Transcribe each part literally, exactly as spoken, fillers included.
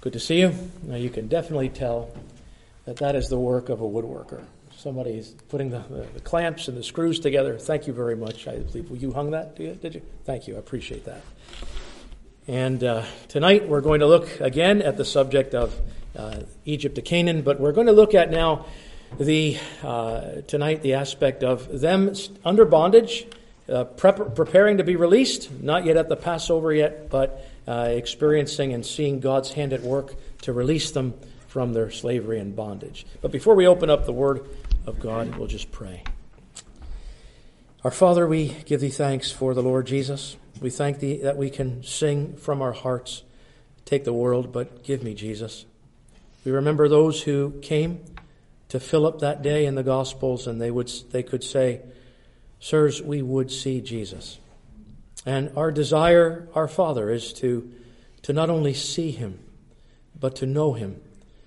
Good to see you. Now you can definitely tell that that is the work of a woodworker. Somebody's putting the, the, the clamps and the screws together. Thank you very much. I believe you hung that, did you? Thank you. I appreciate that. And uh, tonight we're going to look again at the subject of uh, Egypt to Canaan, but we're going to look at now the uh, tonight the aspect of them under bondage, uh, prep- preparing to be released, not yet at the Passover yet, but uh, experiencing and seeing God's hand at work to release them from their slavery and bondage. But before we open up the Word of God, we'll just pray. Our Father, we give Thee thanks for the Lord Jesus. We thank Thee that we can sing from our hearts, take the world, but give me Jesus. We remember those who came to Philip that day in the Gospels, and they would they could say, "Sirs, we would see Jesus." And our desire, our Father, is to, to not only see Him, but to know Him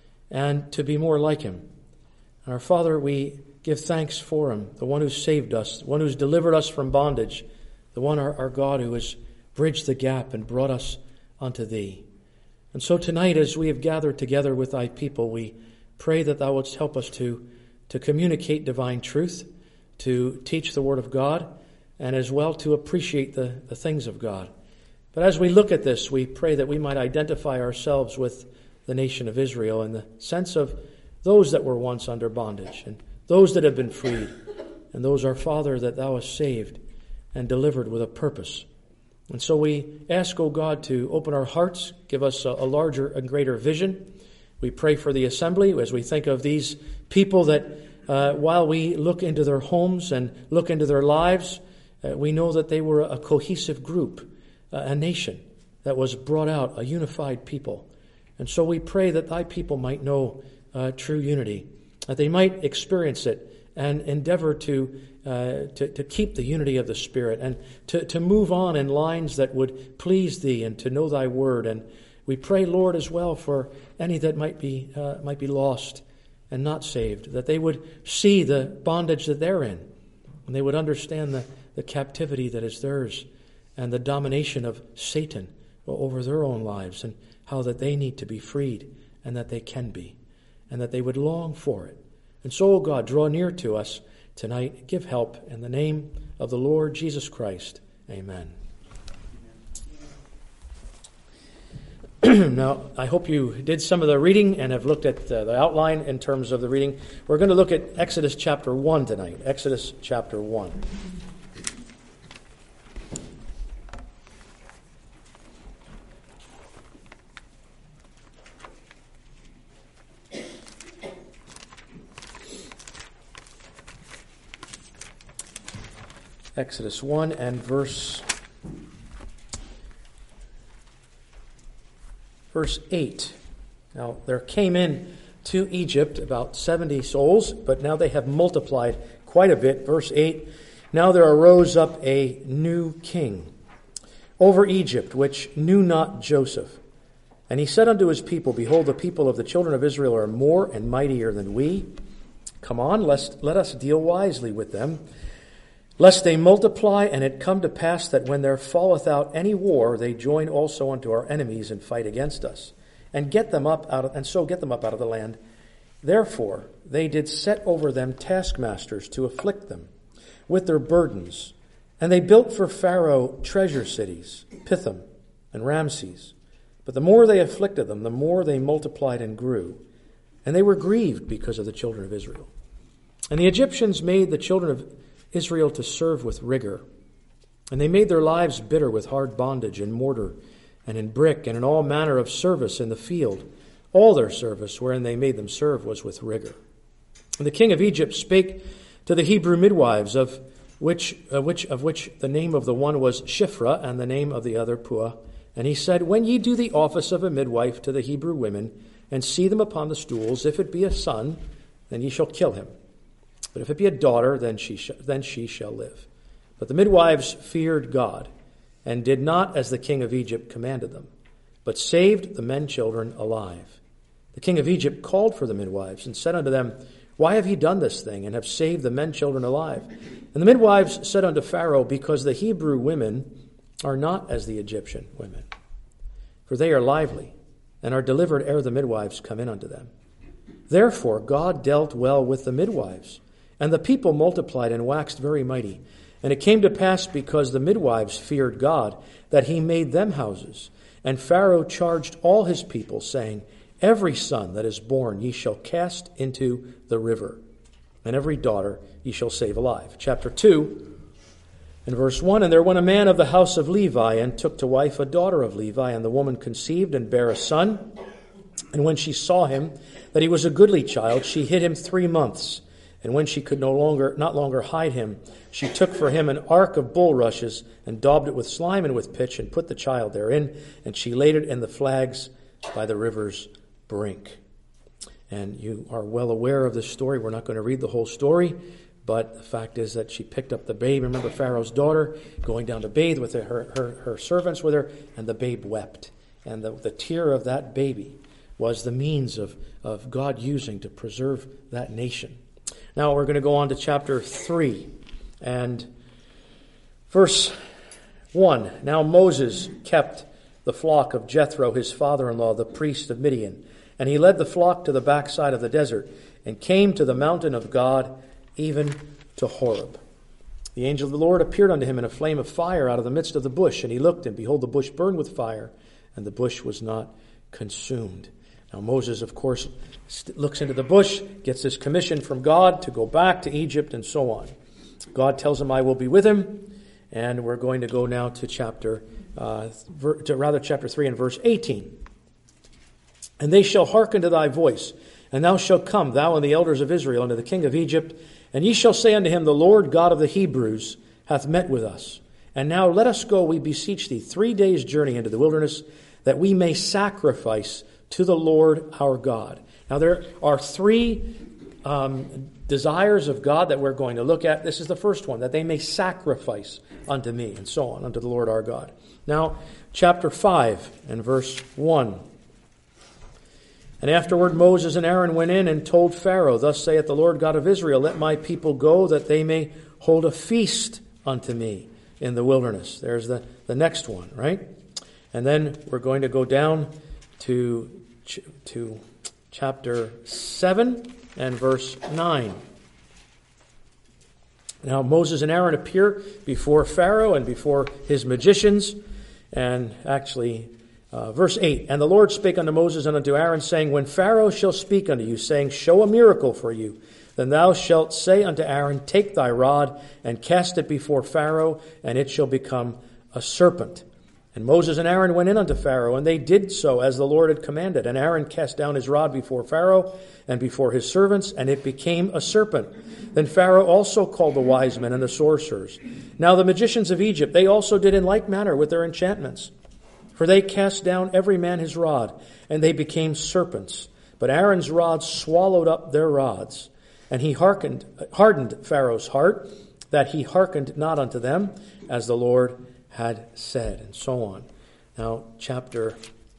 and to be more like Him. And our Father, we give thanks for Him, the one who saved us, the one who's delivered us from bondage, the one, our, our God, who has bridged the gap and brought us unto Thee. And so tonight, as we have gathered together with Thy people, we pray that Thou wouldst help us to, to communicate divine truth, to teach the Word of God, and as well to appreciate the, the things of God. But as we look at this, we pray that we might identify ourselves with the nation of Israel in the sense of those that were once under bondage, and those that have been freed, and those, our Father, that Thou hast saved and delivered with a purpose. And so we ask, O God, to open our hearts, give us a, a larger and greater vision. We pray for the assembly as we think of these people that uh, while we look into their homes and look into their lives, uh, we know that they were a cohesive group, uh, a nation that was brought out, a unified people. And so we pray that Thy people might know uh, true unity, that they might experience it and endeavor to, uh, to to keep the unity of the Spirit and to, to move on in lines that would please Thee and to know Thy word. And we pray, Lord, as well for any that might be uh, might be lost and not saved, that they would see the bondage that they're in, and they would understand the, the captivity that is theirs and the domination of Satan over their own lives, and how that they need to be freed and that they can be, and that they would long for it. And so, O God, draw near to us tonight. Give help in the name of the Lord Jesus Christ. Amen. Now, I hope you did some of the reading and have looked at uh, the outline in terms of the reading. We're going to look at Exodus chapter one tonight. Exodus chapter one. Exodus one and verse verse eight. Now, there came in to Egypt about seventy souls, but now they have multiplied quite a bit. Verse eight, now there arose up a new king over Egypt, which knew not Joseph. And he said unto his people, behold, the people of the children of Israel are more and mightier than we. Come on, lest, let us deal wisely with them, lest they multiply, and it come to pass that when there falleth out any war, they join also unto our enemies and fight against us, and get them up out of, and so get them up out of the land. Therefore they did set over them taskmasters to afflict them with their burdens, and they built for Pharaoh treasure cities, Pithom and Ramses. But the more they afflicted them, the more they multiplied and grew, and they were grieved because of the children of Israel. And the Egyptians made the children of Israel to serve with rigor. And they made their lives bitter with hard bondage in mortar and in brick and in all manner of service in the field. All their service wherein they made them serve was with rigor. And the king of Egypt spake to the Hebrew midwives, of which, uh, which of which the name of the one was Shiphrah and the name of the other Puah. And he said, when ye do the office of a midwife to the Hebrew women, and see them upon the stools, if it be a son, then ye shall kill him. But if it be a daughter, then she sh- then she shall live. But the midwives feared God, and did not as the king of Egypt commanded them, but saved the men children alive. The king of Egypt called for the midwives, and said unto them, why have ye done this thing, and have saved the men children alive? And the midwives said unto Pharaoh, because the Hebrew women are not as the Egyptian women, for they are lively, and are delivered ere the midwives come in unto them. Therefore God dealt well with the midwives, and the people multiplied and waxed very mighty. And it came to pass, because the midwives feared God, that he made them houses. And Pharaoh charged all his people, saying, Every son that is born ye shall cast into the river, and every daughter ye shall save alive. Chapter two, and verse one, And there went a man of the house of Levi, and took to wife a daughter of Levi, and the woman conceived and bare a son. And when she saw him, that he was a goodly child, she hid him three months. And when she could no longer, not longer hide him, she took for him an ark of bulrushes, and daubed it with slime and with pitch, and put the child therein, and she laid it in the flags by the river's brink. And you are well aware of this story. We're not going to read the whole story, but the fact is that she picked up the babe. Remember Pharaoh's daughter going down to bathe with her, her, her servants with her, and the babe wept. And the, the tear of that baby was the means of, of God using to preserve that nation. Now we're going to go on to chapter three and verse one. Now Moses kept the flock of Jethro, his father-in-law, the priest of Midian. And he led the flock to the backside of the desert and came to the mountain of God, even to Horeb. The angel of the Lord appeared unto him in a flame of fire out of the midst of the bush. And he looked, and behold, the bush burned with fire, and the bush was not consumed. Now Moses, of course, looks into the bush, gets this commission from God to go back to Egypt and so on. God tells him, I will be with him. And we're going to go now to chapter, uh, to rather chapter three and verse eighteen. And they shall hearken to thy voice, and thou shalt come, thou and the elders of Israel, unto the king of Egypt, and ye shall say unto him, The Lord God of the Hebrews hath met with us. And now let us go, we beseech thee, three days' journey into the wilderness, that we may sacrifice to the Lord our God. Now there are three um, desires of God that we're going to look at. This is the first one, that they may sacrifice unto me, and so on, unto the Lord our God. Now, chapter five and verse one. And afterward Moses and Aaron went in and told Pharaoh, Thus saith the Lord God of Israel, Let my people go, that they may hold a feast unto me in the wilderness. There's the, the next one, right? And then we're going to go down to, to chapter seven and verse nine. Now Moses and Aaron appear before Pharaoh and before his magicians, and actually Uh, verse eight, And the Lord spake unto Moses and unto Aaron, saying, When Pharaoh shall speak unto you, saying, Show a miracle for you, then thou shalt say unto Aaron, Take thy rod, and cast it before Pharaoh, and it shall become a serpent. And Moses and Aaron went in unto Pharaoh, and they did so as the Lord had commanded. And Aaron cast down his rod before Pharaoh, and before his servants, and it became a serpent. Then Pharaoh also called the wise men and the sorcerers. Now the magicians of Egypt, they also did in like manner with their enchantments. For they cast down every man his rod, and they became serpents. But Aaron's rod swallowed up their rods. And he hearkened, hardened Pharaoh's heart, that he hearkened not unto them, as the Lord had said, and so on. Now, chapter...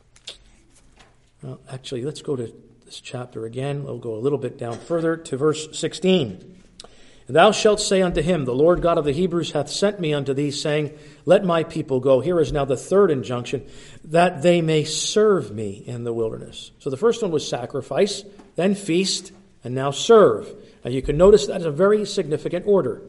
Well, actually, let's go to this chapter again. We'll go a little bit down further to verse sixteen. And thou shalt say unto him, The Lord God of the Hebrews hath sent me unto thee, saying, Let my people go. Here is now the third injunction, that they may serve me in the wilderness. So the first one was sacrifice, then feast, and now serve. Now you can notice that is a very significant order.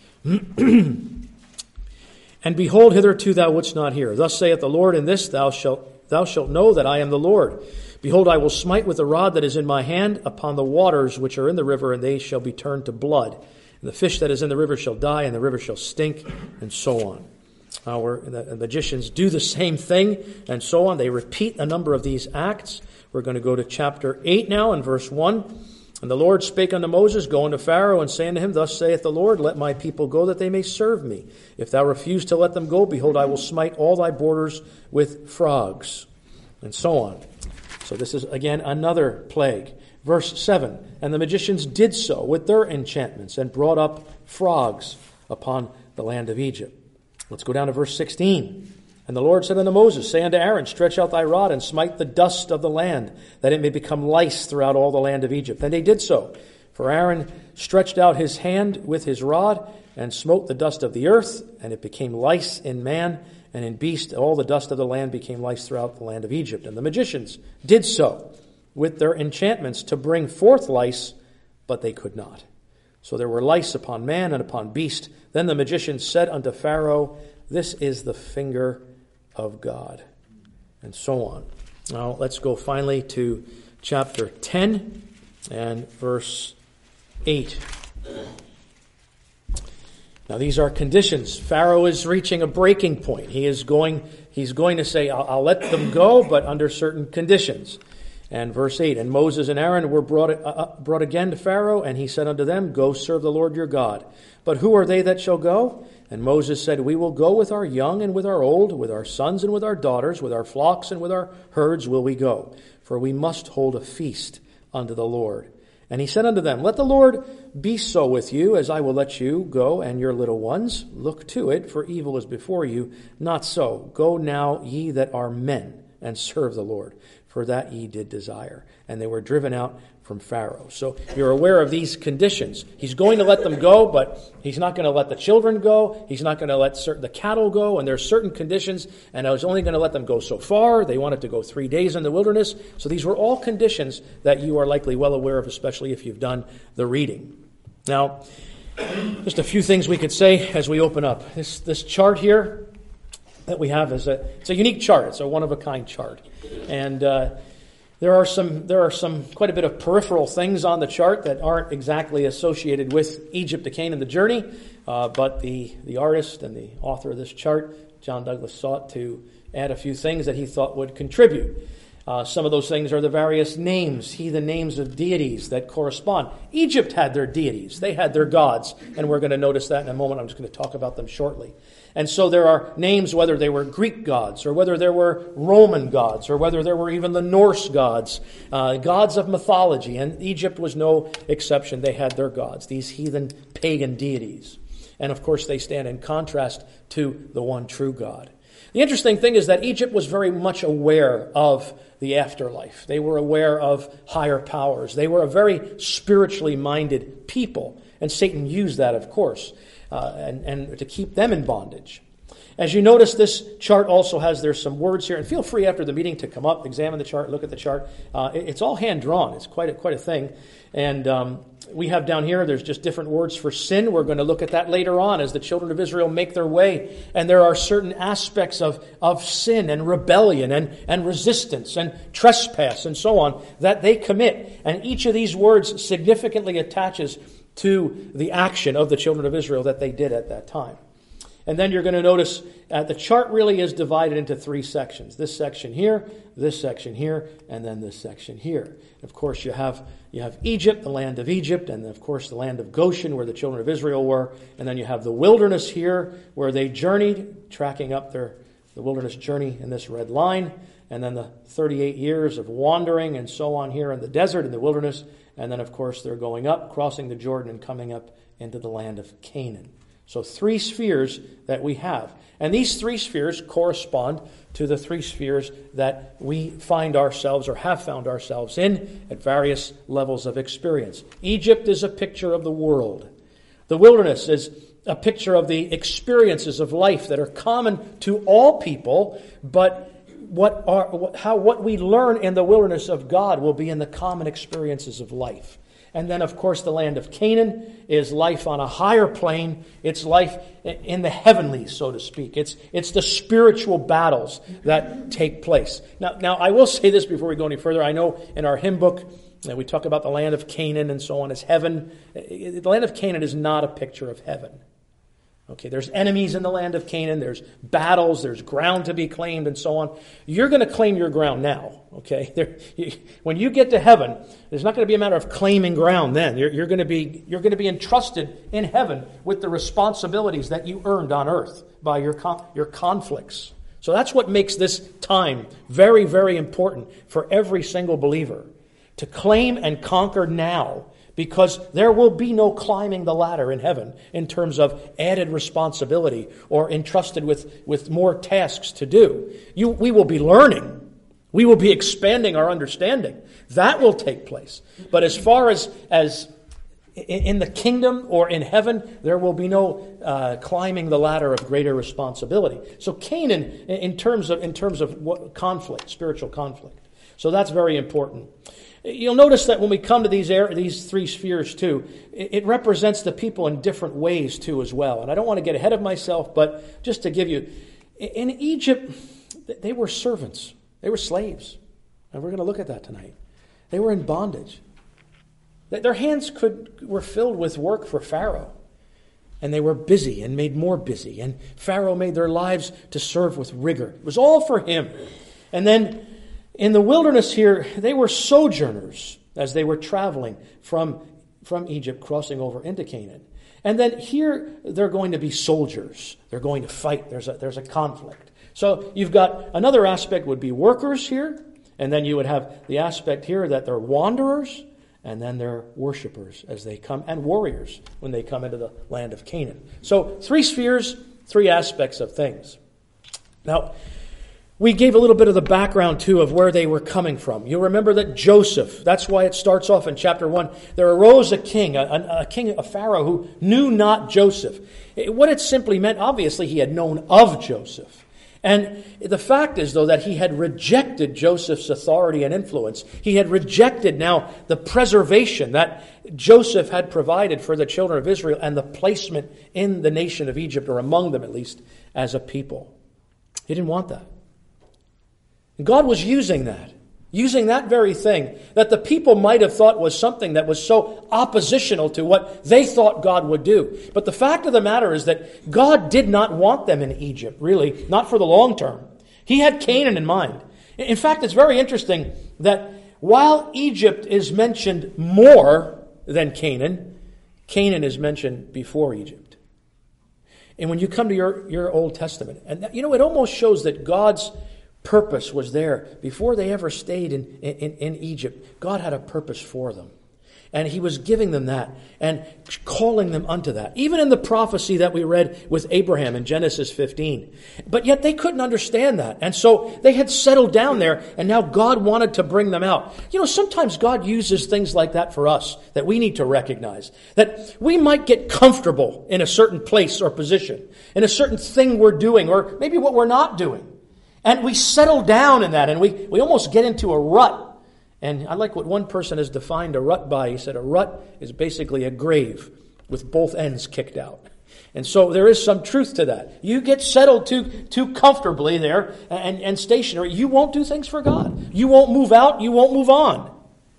And behold, hitherto thou wouldst not hear. Thus saith the Lord, In this thou shalt, thou shalt know that I am the Lord. Behold, I will smite with the rod that is in my hand upon the waters which are in the river, and they shall be turned to blood. And the fish that is in the river shall die, and the river shall stink, and so on. Our the magicians do the same thing, and so on. They repeat a number of these acts. We're going to go to chapter eight now, and verse one. And the Lord spake unto Moses, Go unto Pharaoh, and say unto him, Thus saith the Lord, Let my people go, that they may serve me. If thou refuse to let them go, behold, I will smite all thy borders with frogs, and so on. So this is, again, another plague. Verse seven, And the magicians did so with their enchantments, and brought up frogs upon the land of Egypt. Let's go down to verse sixteen. And the Lord said unto Moses, Say unto Aaron, Stretch out thy rod, and smite the dust of the land, that it may become lice throughout all the land of Egypt. And they did so. For Aaron stretched out his hand with his rod, and smote the dust of the earth, and it became lice in man, and in beast all the dust of the land became lice throughout the land of Egypt. And the magicians did so with their enchantments to bring forth lice, but they could not. So there were lice upon man and upon beast. Then the magicians said unto Pharaoh, this is the finger of God. And so on. Now let's go finally to chapter ten and verse eight. Now these are conditions. Pharaoh is reaching a breaking point. He is going, he's going to say, I'll, I'll let them go, but under certain conditions. And verse eight, and Moses and Aaron were brought, uh, brought again to Pharaoh, and he said unto them, go serve the Lord your God. But who are they that shall go? And Moses said, we will go with our young and with our old, with our sons and with our daughters, with our flocks and with our herds will we go. For we must hold a feast unto the Lord. And he said unto them, let the Lord be so with you, as I will let you go and your little ones. Look to it, for evil is before you. Not so. Go now, ye that are men, and serve the Lord, for that ye did desire. And they were driven out from Pharaoh. So you're aware of these conditions. He's going to let them go, but he's not going to let the children go. He's not going to let certain, the cattle go, and there's certain conditions, and I was only going to let them go so far. They wanted to go three days in the wilderness. So these were all conditions that you are likely well aware of, especially if you've done the reading. Now, just a few things we could say as we open up. This this chart here that we have is a it's a unique chart. It's a one-of-a-kind chart. And uh, there are some there are some quite a bit of peripheral things on the chart that aren't exactly associated with Egypt to Canaan, the journey. Uh, but the, the artist and the author of this chart, John Douglas, sought to add a few things that he thought would contribute. Uh, some of those things are the various names, heathen names of deities that correspond. Egypt had their deities. They had their gods. And we're going to notice that in a moment. I'm just going to talk about them shortly. And so there are names, whether they were Greek gods, or whether there were Roman gods, or whether there were even the Norse gods, uh, gods of mythology. And Egypt was no exception. They had their gods, these heathen pagan deities. And of course, they stand in contrast to the one true God. The interesting thing is that Egypt was very much aware of the afterlife. They were aware of higher powers. They were a very spiritually minded people. And Satan used that, of course, uh, and, and to keep them in bondage. As you notice, this chart also has, there's some words here. And feel free after the meeting to come up, examine the chart, look at the chart. Uh, it, it's all hand-drawn. It's quite a, quite a thing. And um, we have down here, there's just different words for sin. We're going to look at that later on as the children of Israel make their way. And there are certain aspects of, of sin and rebellion and, and resistance and trespass and so on that they commit. And each of these words significantly attaches to the action of the children of Israel that they did at that time. And then you're going to notice uh, the chart really is divided into three sections. This section here, this section here, and then this section here. Of course, you have you have Egypt, the land of Egypt, and of course the land of Goshen, where the children of Israel were. And then you have the wilderness here, where they journeyed, tracking up their the wilderness journey in this red line. And then the thirty-eight years of wandering and so on here in the desert, in the wilderness. And then, of course, they're going up, crossing the Jordan, and coming up into the land of Canaan. So three spheres that we have. And these three spheres correspond to the three spheres that we find ourselves or have found ourselves in at various levels of experience. Egypt is a picture of the world. The wilderness is a picture of the experiences of life that are common to all people, but what are how what we learn in the wilderness of God will be in the common experiences of life. And then, of course, the land of Canaan is life on a higher plane. It's life in the heavenlies, so to speak. It's it's the spiritual battles that take place. Now, now I will say this before we go any further. I know in our hymn book that we talk about the land of Canaan and so on as heaven. The land of Canaan is not a picture of heaven. Okay, there's enemies in the land of Canaan, there's battles, there's ground to be claimed, and so on. You're going to claim your ground now, okay? There, you, when you get to heaven, there's not going to be a matter of claiming ground then. You're, you're going to be you're going to be entrusted in heaven with the responsibilities that you earned on earth by your con- your conflicts. So that's what makes this time very, very important for every single believer, to claim and conquer now. Because there will be no climbing the ladder in heaven in terms of added responsibility or entrusted with, with more tasks to do. You, we will be learning. We will be expanding our understanding. That will take place. But as far as, as In the kingdom or in heaven, there will be no uh, climbing the ladder of greater responsibility. So Canaan, in terms of in terms of what, conflict, spiritual conflict. So that's very important. You'll notice that when we come to these air, these three spheres too, it, it represents the people in different ways too as well. And I don't want to get ahead of myself, but just to give you, in Egypt, they were servants. They were slaves. And we're going to look at that tonight. They were in bondage. Their hands could were filled with work for Pharaoh. And they were busy and made more busy. And Pharaoh made their lives to serve with rigor. It was all for him. And then in the wilderness here, they were sojourners as they were traveling from, from Egypt, crossing over into Canaan. And then here, they're going to be soldiers. They're going to fight. There's a, there's a conflict. So you've got another aspect would be workers here. And then you would have the aspect here that they're wanderers. And then they're worshipers as they come, and warriors when they come into the land of Canaan. So three spheres, three aspects of things. Now, we gave a little bit of the background, too, of where they were coming from. You'll remember that Joseph, that's why it starts off in chapter one. There arose a king, a, a king, a Pharaoh who knew not Joseph. What it simply meant, obviously, he had known of Joseph. And the fact is, though, that he had rejected Joseph's authority and influence. He had rejected now the preservation that Joseph had provided for the children of Israel and the placement in the nation of Egypt, or among them at least, as a people. He didn't want that. And God was using that. Using that very thing that the people might have thought was something that was so oppositional to what they thought God would do. But the fact of the matter is that God did not want them in Egypt, really, not for the long term. He had Canaan in mind. In fact, it's very interesting that while Egypt is mentioned more than Canaan, Canaan is mentioned before Egypt. And when you come to your, your Old Testament, and you know, it almost shows that God's purpose was there. Before they ever stayed in, in, in Egypt, God had a purpose for them. And he was giving them that and calling them unto that. Even in the prophecy that we read with Abraham in Genesis fifteen. But yet they couldn't understand that. And so they had settled down there, and now God wanted to bring them out. You know, sometimes God uses things like that for us that we need to recognize. That we might get comfortable in a certain place or position, in a certain thing we're doing, or maybe what we're not doing. And we settle down in that, and we, we almost get into a rut. And I like what one person has defined a rut by. He said a rut is basically a grave with both ends kicked out. And so there is some truth to that. You get settled too too comfortably there and, and stationary, you won't do things for God. You won't move out, you won't move on.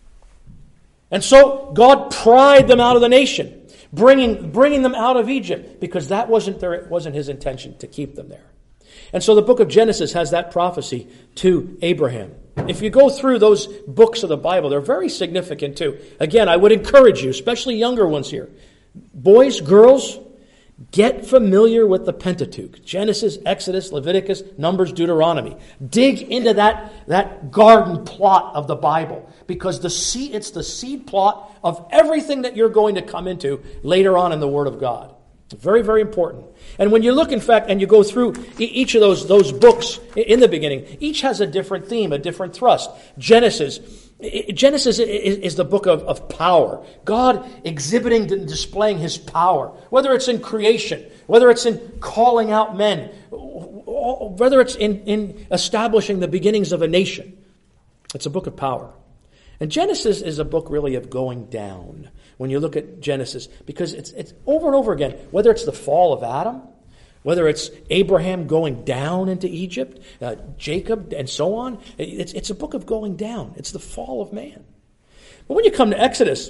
And so God pried them out of the nation, bringing, bringing them out of Egypt, because that wasn't their, it wasn't his intention to keep them there. And so the book of Genesis has that prophecy to Abraham. If you go through those books of the Bible, they're very significant too. Again, I would encourage you, especially younger ones here. Boys, girls, get familiar with the Pentateuch. Genesis, Exodus, Leviticus, Numbers, Deuteronomy. Dig into that, that garden plot of the Bible. Because the seed, it's the seed plot of everything that you're going to come into later on in the Word of God. Very, very important. And when you look, in fact, and you go through each of those, those books in the beginning, each has a different theme, a different thrust. Genesis, Genesis is the book of, of power. God exhibiting and displaying his power. Whether it's in creation, whether it's in calling out men, whether it's in, in establishing the beginnings of a nation. It's a book of power. And Genesis is a book really of going down. When you look at Genesis, because it's it's over and over again, whether it's the fall of Adam, whether it's Abraham going down into Egypt, uh, Jacob, and so on, it's it's a book of going down. It's the fall of man. But when you come to Exodus,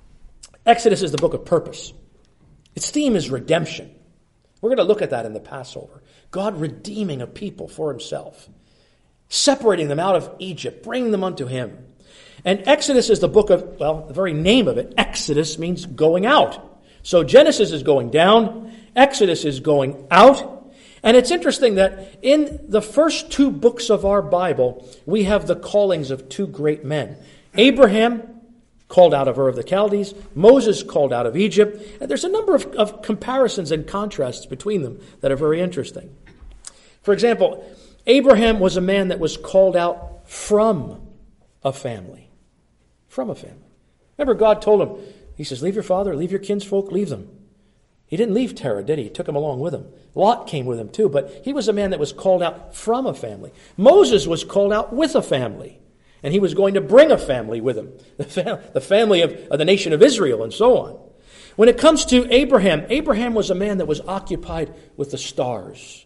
Exodus is the book of purpose. Its theme is redemption. We're going to look at that in the Passover. God redeeming a people for himself, separating them out of Egypt, bringing them unto him. And Exodus is the book of, well, the very name of it, Exodus, means going out. So Genesis is going down, Exodus is going out. And it's interesting that in the first two books of our Bible, we have the callings of two great men. Abraham, called out of Ur of the Chaldees, Moses, called out of Egypt. And there's a number of, of comparisons and contrasts between them that are very interesting. For example, Abraham was a man that was called out from a family. From a family. Remember, God told him, He says, leave your father, leave your kinsfolk, leave them. He didn't leave Terah, did he? He took him along with him. Lot came with him too, but he was a man that was called out from a family. Moses was called out with a family, and he was going to bring a family with him, the, fam- the family of, of the nation of Israel and so on. When it comes to Abraham, Abraham was a man that was occupied with the stars.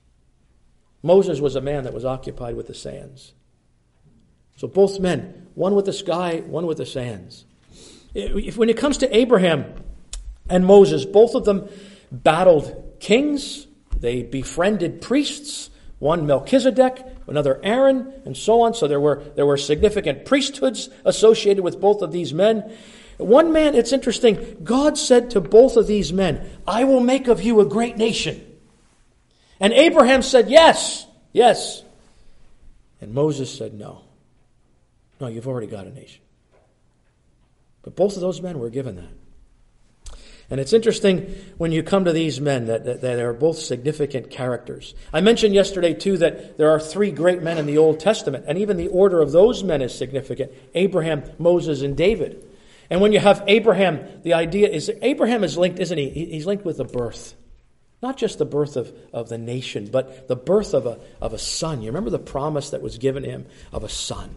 Moses was a man that was occupied with the sands. So both men, one with the sky, one with the sands. If, when it comes to Abraham and Moses, both of them battled kings. They befriended priests, one Melchizedek, another Aaron, and so on. So there were, there were significant priesthoods associated with both of these men. One man, it's interesting, God said to both of these men, I will make of you a great nation. And Abraham said, yes, yes. And Moses said, no. No, you've already got a nation. But both of those men were given that. And it's interesting when you come to these men that, that, that they are both significant characters. I mentioned yesterday, too, that there are three great men in the Old Testament, and even the order of those men is significant. Abraham, Moses, and David. And when you have Abraham, the idea is that Abraham is linked, isn't he? He's linked with the birth. Not just the birth of, of the nation, but the birth of a, of a son. You remember the promise that was given him of a son.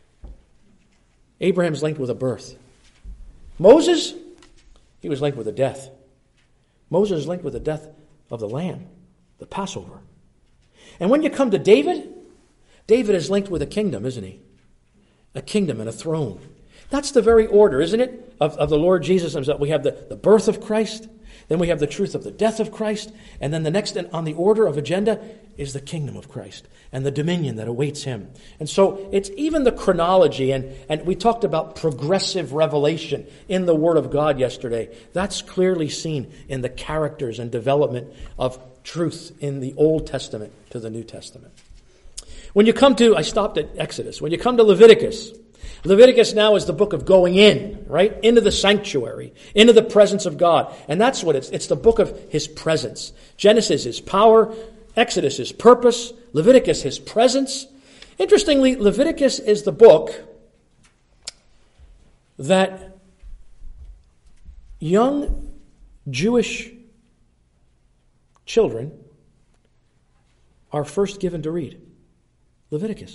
Abraham's linked with a birth. Moses, he was linked with a death. Moses is linked with the death of the lamb, the Passover. And when you come to David, David is linked with a kingdom, isn't he? A kingdom and a throne. That's the very order, isn't it, of, of the Lord Jesus himself. We have the, the birth of Christ, then we have the truth of the death of Christ, and then the next on the order of agenda is the kingdom of Christ and the dominion that awaits him. And so it's even the chronology, and, and we talked about progressive revelation in the Word of God yesterday. That's clearly seen in the characters and development of truth in the Old Testament to the New Testament. When you come to, I stopped at Exodus, when you come to Leviticus, Leviticus now is the book of going in, right? Into the sanctuary, into the presence of God. And that's what it's, it's the book of his presence. Genesis is power, Exodus is purpose, Leviticus his presence. Interestingly, Leviticus is the book that young Jewish children are first given to read. Leviticus.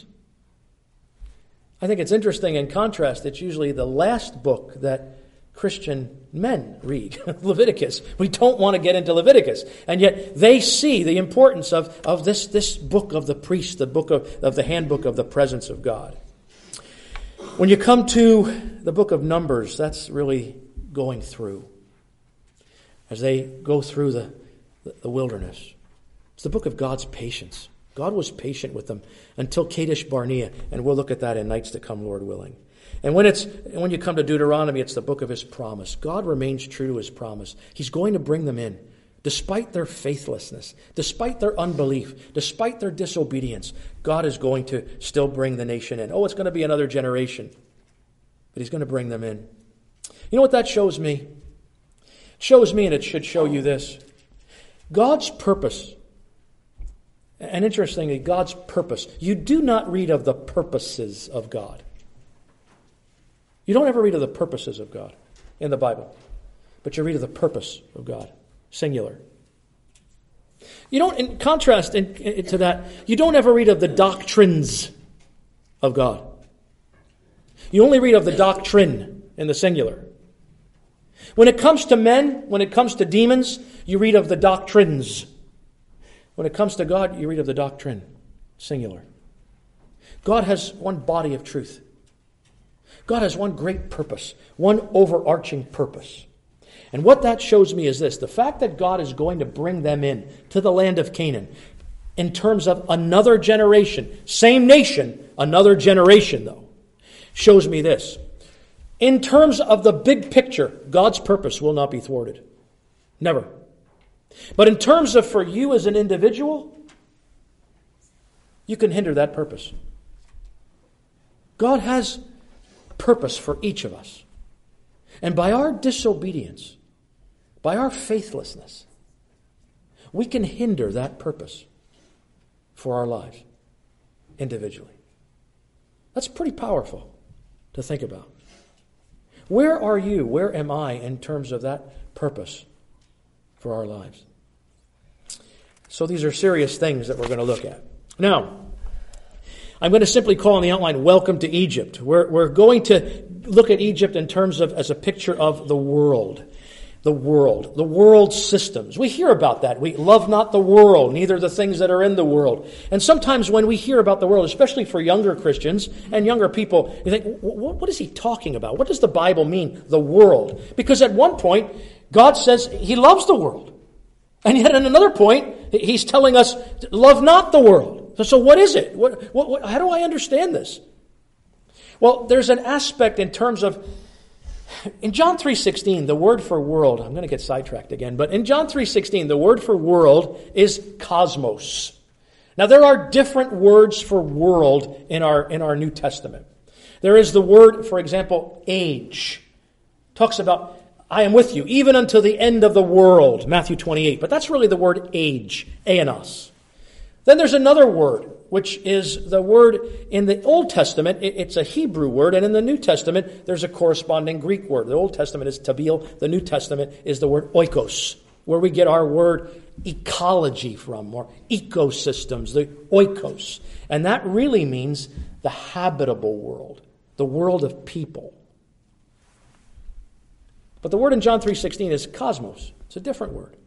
I think it's interesting in contrast, it's usually the last book that Christian men read, Leviticus. We don't want to get into Leviticus. And yet they see the importance of, of this, this book of the priest, the book of, of the handbook of the presence of God. When you come to the book of Numbers, that's really going through. As they go through the, the wilderness. It's the book of God's patience. God was patient with them until Kadesh Barnea, and we'll look at that in nights to come, Lord willing. And when it's when you come to Deuteronomy, it's the book of his promise. God remains true to his promise. He's going to bring them in, despite their faithlessness, despite their unbelief, despite their disobedience. God is going to still bring the nation in. Oh, it's going to be another generation, but he's going to bring them in. You know what that shows me? It shows me, and it should show you this. God's purpose. And interestingly, God's purpose. You do not read of the purposes of God. You don't ever read of the purposes of God in the Bible. But you read of the purpose of God. Singular. You don't, in contrast in, in, to that, you don't ever read of the doctrines of God. You only read of the doctrine in the singular. When it comes to men, when it comes to demons, you read of the doctrines. When it comes to God, you read of the doctrine, singular. God has one body of truth. God has one great purpose, one overarching purpose. And what that shows me is this, the fact that God is going to bring them in to the land of Canaan in terms of another generation, same nation, another generation though, shows me this. In terms of the big picture, God's purpose will not be thwarted. Never. But in terms of for you as an individual, you can hinder that purpose. God has purpose for each of us. And by our disobedience, by our faithlessness, we can hinder that purpose for our lives individually. That's pretty powerful to think about. Where are you? Where am I in terms of that purpose for our lives? So these are serious things that we're going to look at. Now, I'm going to simply call in the outline, Welcome to Egypt. We're, we're going to look at Egypt in terms of as a picture of the world. The world. The world systems. We hear about that. We love not the world, neither the things that are in the world. And sometimes when we hear about the world, especially for younger Christians and younger people, you think, what is he talking about? What does the Bible mean, the world? Because at one point, God says he loves the world. And yet at another point, he's telling us, love not the world. So what is it? What, what, what, how do I understand this? Well, there's an aspect in terms of, in John three sixteen, the word for world, I'm going to get sidetracked again, but in John three sixteen, the word for world is cosmos. Now, there are different words for world in our, in our New Testament. There is the word, for example, age. Talks about, I am with you, even until the end of the world, Matthew twenty-eight. But that's really the word age, aenos. Then there's another word, which is the word in the Old Testament. It's a Hebrew word, and in the New Testament, there's a corresponding Greek word. The Old Testament is tabil. The New Testament is the word oikos, where we get our word ecology from, or ecosystems, the oikos. And that really means the habitable world, the world of people. But the word in John three sixteen is cosmos. It's a different word.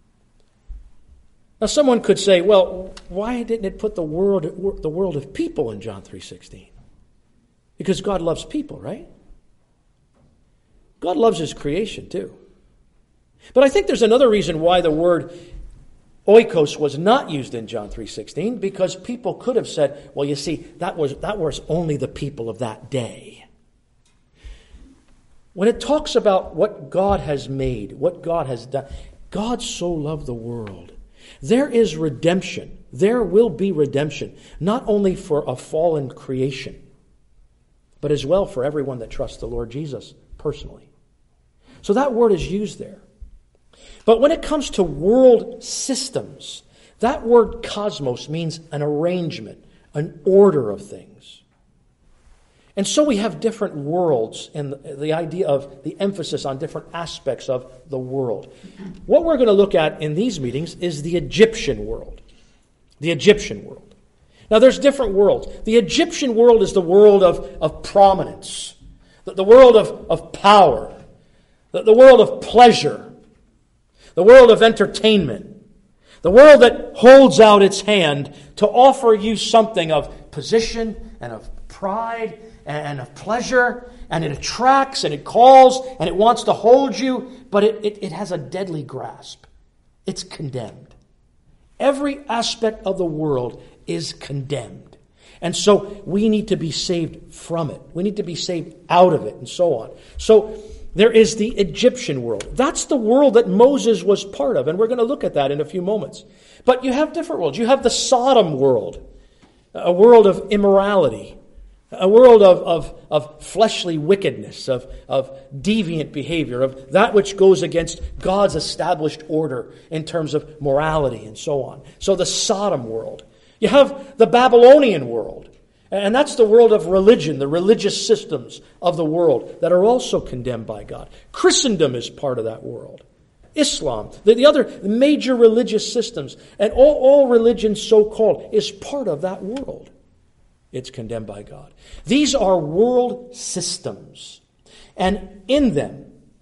Now, someone could say, well, why didn't it put the world, the world of people in John three sixteen? Because God loves people, right? God loves his creation, too. But I think there's another reason why the word oikos was not used in John three sixteen, because people could have said, well, you see, that was, that was only the people of that day. When it talks about what God has made, what God has done, God so loved the world. There is redemption. There will be redemption, not only for a fallen creation, but as well for everyone that trusts the Lord Jesus personally. So that word is used there. But when it comes to world systems, that word cosmos means an arrangement, an order of things. And so we have different worlds and the, the idea of the emphasis on different aspects of the world. What we're going to look at in these meetings is the Egyptian world. The Egyptian world. Now there's different worlds. The Egyptian world is the world of, of prominence, the, the world of, of power, the, the world of pleasure, the world of entertainment, the world that holds out its hand to offer you something of position and of pride and of pleasure, and it attracts and it calls and it wants to hold you, but it, it, it has a deadly grasp. It's condemned. Every aspect of the world is condemned. And so we need to be saved from it. We need to be saved out of it and so on. So there is the Egyptian world. That's the world that Moses was part of, and we're going to look at that in a few moments. But you have different worlds. You have the Sodom world, a world of immorality, a world of, of, of fleshly wickedness, of, of deviant behavior, of that which goes against God's established order in terms of morality and so on. So the Sodom world. You have the Babylonian world. And that's the world of religion, the religious systems of the world that are also condemned by God. Christendom is part of that world. Islam, the, the other major religious systems, and all, all religion so-called is part of that world. It's condemned by God. These are world systems. And in them,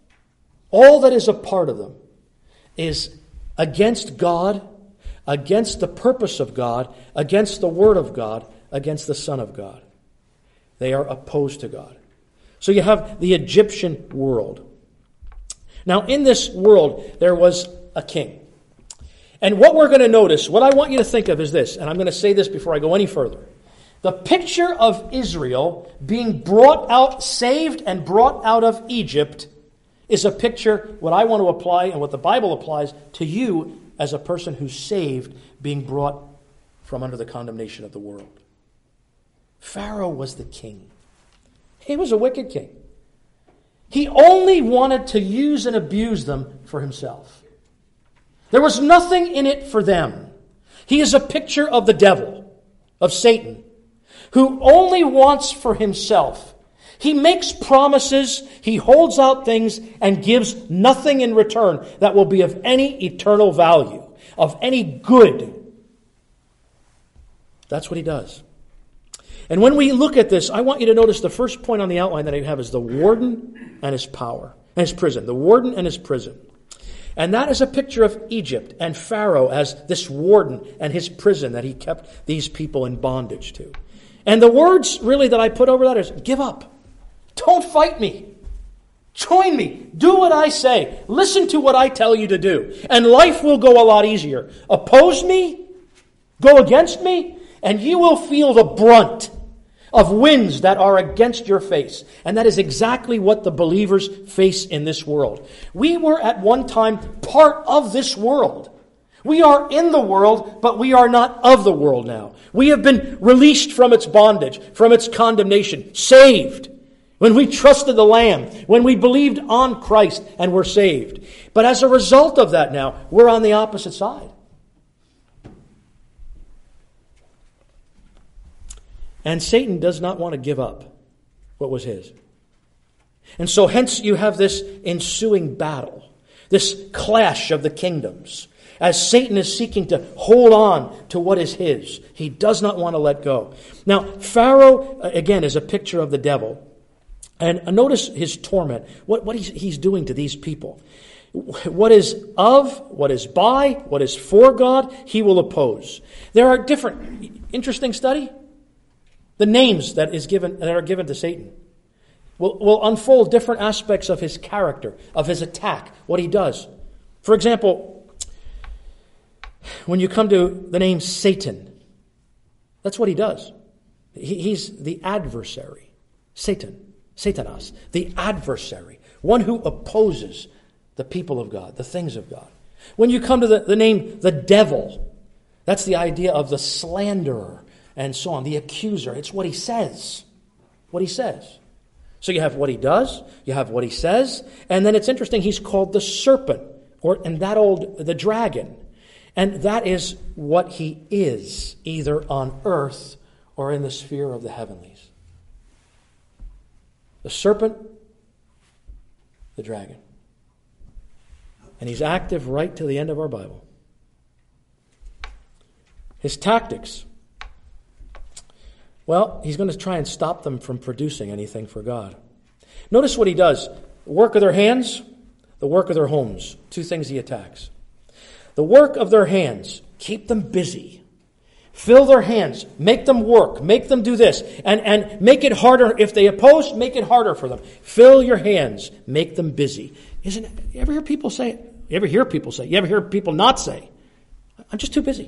all that is a part of them is against God, against the purpose of God, against the Word of God, against the Son of God. They are opposed to God. So you have the Egyptian world. Now, in this world, there was a king. And what we're going to notice, what I want you to think of is this, and I'm going to say this before I go any further. The picture of Israel being brought out, saved and brought out of Egypt is a picture, what I want to apply and what the Bible applies to you as a person who's saved, being brought from under the condemnation of the world. Pharaoh was the king. He was a wicked king. He only wanted to use and abuse them for himself. There was nothing in it for them. He is a picture of the devil, of Satan, who only wants for himself. He makes promises, he holds out things, and gives nothing in return that will be of any eternal value, of any good. That's what he does. And when we look at this, I want you to notice the first point on the outline that I have is the warden and his power, and his prison. The warden and his prison. And that is a picture of Egypt and Pharaoh as this warden and his prison that he kept these people in bondage to. And the words really that I put over that is, give up. Don't fight me. Join me. Do what I say. Listen to what I tell you to do. And life will go a lot easier. Oppose me, go against me, and you will feel the brunt of winds that are against your face. And that is exactly what the believers face in this world. We were at one time part of this world. We are in the world, but we are not of the world now. We have been released from its bondage, from its condemnation, saved. When we trusted the Lamb, when we believed on Christ and were saved. But as a result of that now, we're on the opposite side. And Satan does not want to give up what was his. And so hence you have this ensuing battle, this clash of the kingdoms. As Satan is seeking to hold on to what is his, he does not want to let go. Now, Pharaoh, again, is a picture of the devil. And notice his torment, what, what he's, he's doing to these people. What is of, what is by, what is for God, he will oppose. There are different, interesting study. The names that is given that are given to Satan will, will unfold different aspects of his character, of his attack, what he does. For example, when you come to the name Satan, that's what he does. He, he's the adversary. Satan. Satanas, the adversary, one who opposes the people of God, the things of God. When you come to the, the name the devil, that's the idea of the slanderer and so on, the accuser. It's what he says. What he says. So you have what he does, you have what he says, and then it's interesting, he's called the serpent, or and that old, the dragon. And that is what he is, either on earth or in the sphere of the heavenlies. The serpent, the dragon. And he's active right to the end of our Bible. His tactics. Well, he's going to try and stop them from producing anything for God. Notice what he does. The work of their hands, the work of their homes. Two things he attacks. The work of their hands. Keep them busy. Fill their hands. Make them work. Make them do this. And, and make it harder. If they oppose, make it harder for them. Fill your hands. Make them busy. Isn't it? You ever hear people say it? You ever hear people say it? You ever hear people not say, I'm just too busy.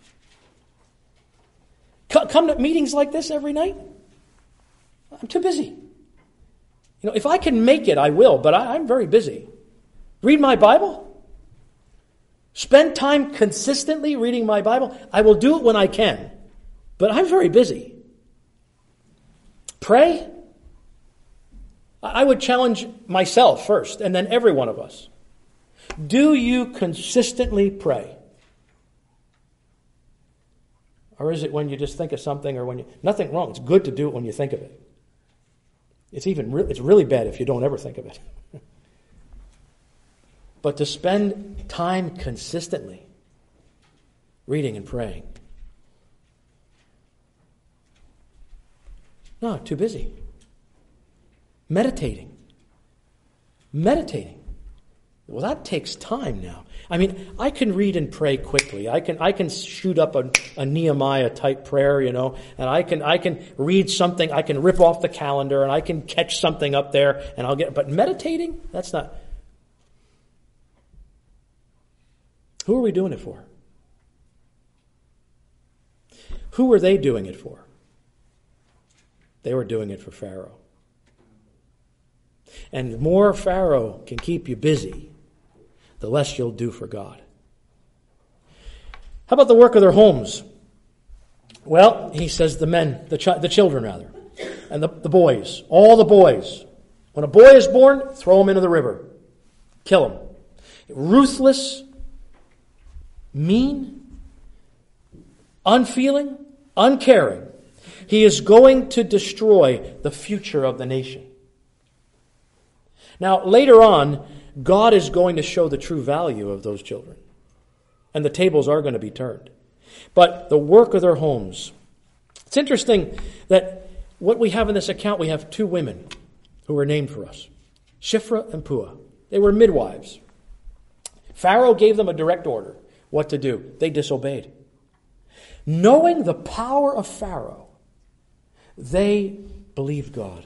Come to meetings like this every night? I'm too busy. You know, if I can make it, I will, but I, I'm very busy. Read my Bible? Spend time consistently reading my Bible? I will do it when I can, but I'm very busy. Pray? I would challenge myself first, and then every one of us. Do you consistently pray? Or is it when you just think of something, or when you... Nothing wrong. It's good to do it when you think of it. It's even re- it's really bad if you don't ever think of it. But to spend time consistently reading and praying. No, too busy. Meditating. Meditating. Well, that takes time now. I mean, I can read and pray quickly. I can I can shoot up a, a Nehemiah type prayer, you know, and I can I can read something. I can rip off the calendar and I can catch something up there, and I'll get. But meditating, that's not. Who are we doing it for? Who were they doing it for? They were doing it for Pharaoh. And the more Pharaoh can keep you busy, the less you'll do for God. How about the work of their homes? Well, he says the men, the, ch- the children rather, and the, the boys, all the boys. When a boy is born, throw him into the river. Kill him. Ruthless, mean, unfeeling, uncaring. He is going to destroy the future of the nation. Now, later on, God is going to show the true value of those children. And the tables are going to be turned. But the work of their homes. It's interesting that what we have in this account, we have two women who were named for us. Shiphrah and Puah. They were midwives. Pharaoh gave them a direct order what to do. They disobeyed. Knowing the power of Pharaoh, they believed God.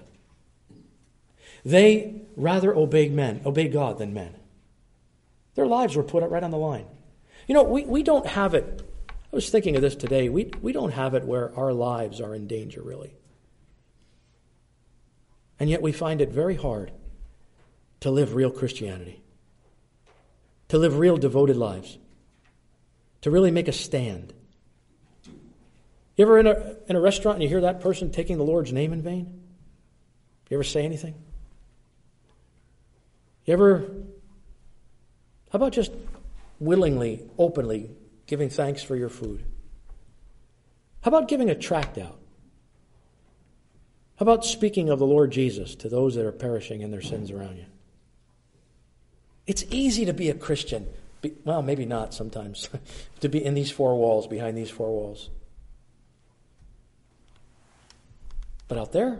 They rather obeyed men, obeyed God than men. Their lives were put right on the line. You know, we, we don't have it. I was thinking of this today. We, we don't have it where our lives are in danger, really. And yet we find it very hard to live real Christianity, to live real devoted lives, to really make a stand. You ever in a, in a restaurant and you hear that person taking the Lord's name in vain? You ever say anything? You ever, how about just willingly, openly giving thanks for your food? How about giving a tract out? How about speaking of the Lord Jesus to those that are perishing in their sins around you? It's easy to be a Christian. Be, well, maybe not sometimes. To be in these four walls, behind these four walls. But out there,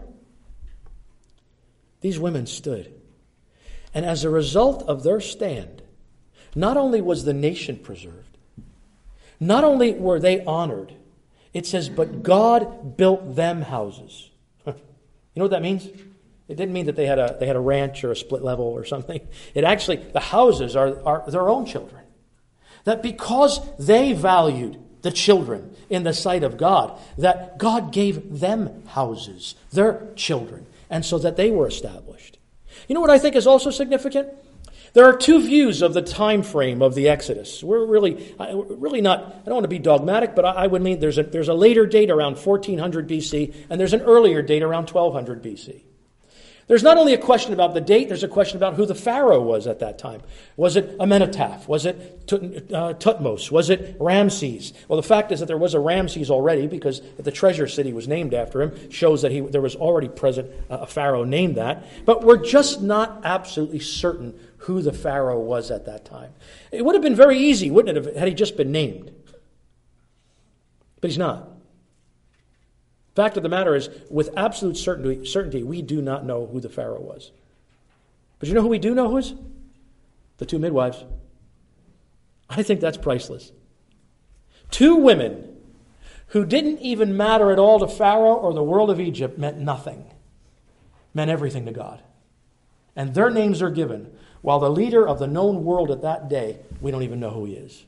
these women stood. And as a result of their stand, not only was the nation preserved, not only were they honored, it says, but God built them houses. You know what that means? It didn't mean that they had a they had a ranch or a split level or something. It actually, the houses are, are their own children. That because they valued the children in the sight of God, that God gave them houses, their children, and so that they were established. You know what I think is also significant? There are two views of the time frame of the Exodus. We're really, really not, I don't want to be dogmatic, but I would mean there's a, there's a later date around fourteen hundred B C, and there's an earlier date around twelve hundred B C. There's not only a question about the date, there's a question about who the Pharaoh was at that time. Was it Amenhotep? Was it Tut- uh, Tutmos? Was it Ramses? Well, the fact is that there was a Ramses already, because the treasure city was named after him, shows that he there was already present uh, a Pharaoh named that. But we're just not absolutely certain who the Pharaoh was at that time. It would have been very easy, wouldn't it, had he just been named? But he's not. Fact of the matter is, with absolute certainty, certainty, we do not know who the Pharaoh was. But you know who we do know who is? The two midwives. I think that's priceless. Two women who didn't even matter at all to Pharaoh or the world of Egypt, meant nothing. Meant everything to God. And their names are given, while the leader of the known world at that day, we don't even know who he is.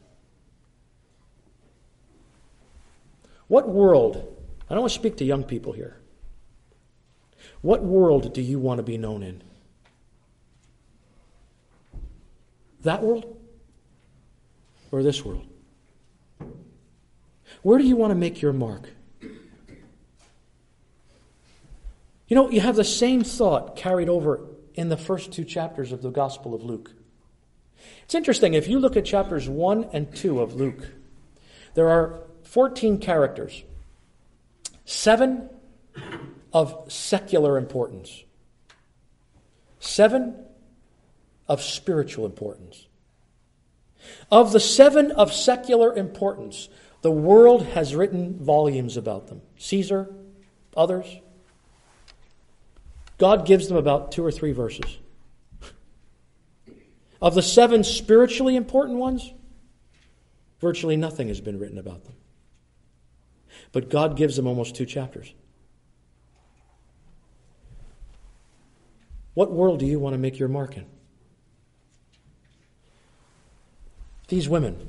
What world... I don't want to speak to young people here. What world do you want to be known in? That world? Or this world? Where do you want to make your mark? You know, you have the same thought carried over in the first two chapters of the Gospel of Luke. It's interesting, if you look at chapters one and two of Luke, there are fourteen characters. Seven of secular importance. Seven of spiritual importance. Of the seven of secular importance, the world has written volumes about them. Caesar, others. God gives them about two or three verses. Of the seven spiritually important ones, virtually nothing has been written about them. But God gives them almost two chapters. What world do you want to make your mark in? These women.